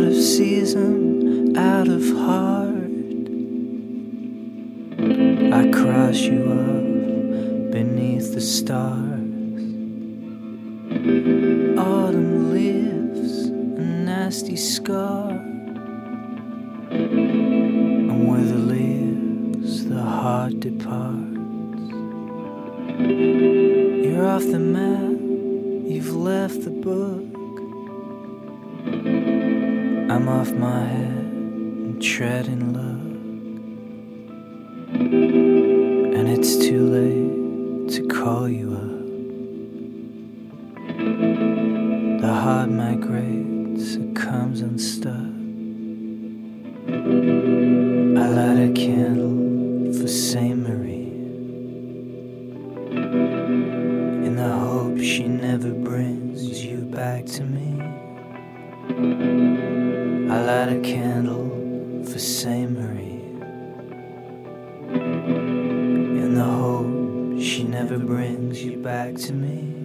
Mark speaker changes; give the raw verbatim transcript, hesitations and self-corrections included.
Speaker 1: of season, out of heart. I cross you off beneath the stars. Autumn leaves a nasty scar, and where the leaves the heart departs. You're off the map, you've left the book. I'm off my head and treading luck, and it's too late to call you up. The heart migrates, it comes unstuck. I light a candle for Saint Marie, in the hope she never brings you back to me. I light a candle for Saint Marie, in the hope she never brings you back to me.